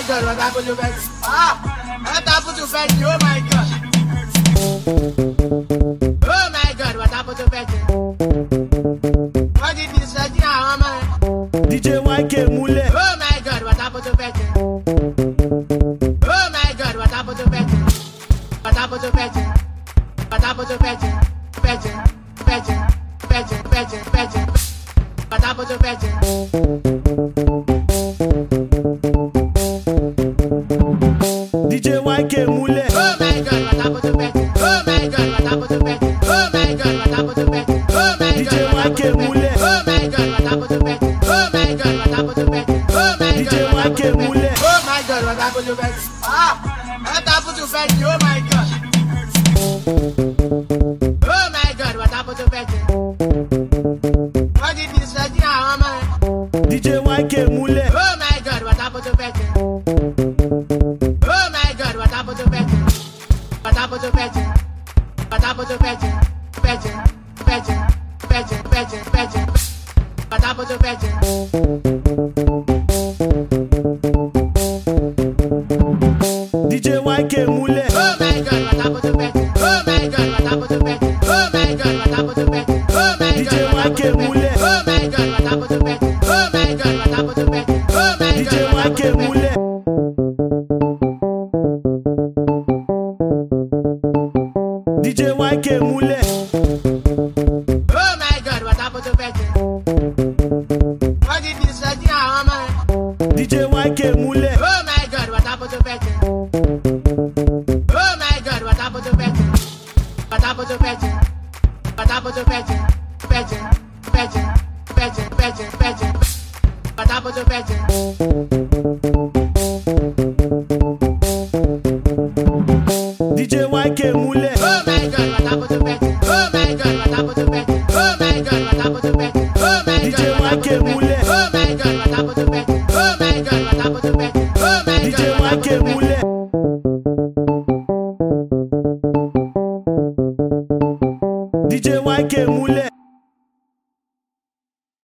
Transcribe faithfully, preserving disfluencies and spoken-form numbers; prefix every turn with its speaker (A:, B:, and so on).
A: God, what happened to Betty? Ah, what happened to Betty? Oh my God. Oh my God, what happened to Betty? What did this say now, man?
B: D J Y K Mule.
A: Oh my God, what happened to Betty? Oh my God, what happened to Betty? What happened to Betty? What happened to Betty? Betty, Betty, Betty, Betty, Betty. What happened to Betty?
B: D J Y K Mule.
A: Oh my God, what happened to Betty? Oh my God, what happened to Betty? Oh my God, what happened to Betty? Oh my
B: D J
A: God,
B: Y K Mule.
A: oh my God, what happened to Betty? Oh my God, what happened to Betty? Oh my
B: D J
A: God,
B: Y K Mule.
A: oh my God, what happened to Betty? Ah, what happened to Betty? Oh my God. Oh my God, what happened to Betty? What did this say now, man?
B: D J Y K Mule.
A: Oh my God, what happened to Betty? Oh my God, what happened to Betty? What happened to Betty? What happened to Betty? Betty, Betty, Betty, Betty, Betty. What happened to Betty?
B: D J Y K Mule.
A: Oh my God, what happened to Betty? Oh my God, what happened to Betty? Oh my God, what happened to Betty? Oh my
B: D J
A: God,
B: Y K Mule.
A: oh my God, what happened to Betty? Oh my God, what happened to Betty? Oh my
B: D J
A: God,
B: Y K Mule. D J Y K Mule.
A: oh my God, what happened to Betty? What did this say now, man?
B: D J Y K Mule.
A: Oh my God, what happened to Betty? Oh my God, what happened to Betty? What happened to Betty? What happened to Betty? Betty, Betty, Betty, Betty, Betty. What happened to Betty?
B: D J Y K Mule.
A: Oh my God, what happened to Betty? Oh my God, what happened to Betty? Oh my God, what happened to Betty? Oh my
B: D J
A: God,
B: Y K Mule.
A: oh my God, what happened to Betty? Oh my God, what happened to Betty? Oh my
B: D J
A: God,
B: Y K Mule. D J Y K Mule.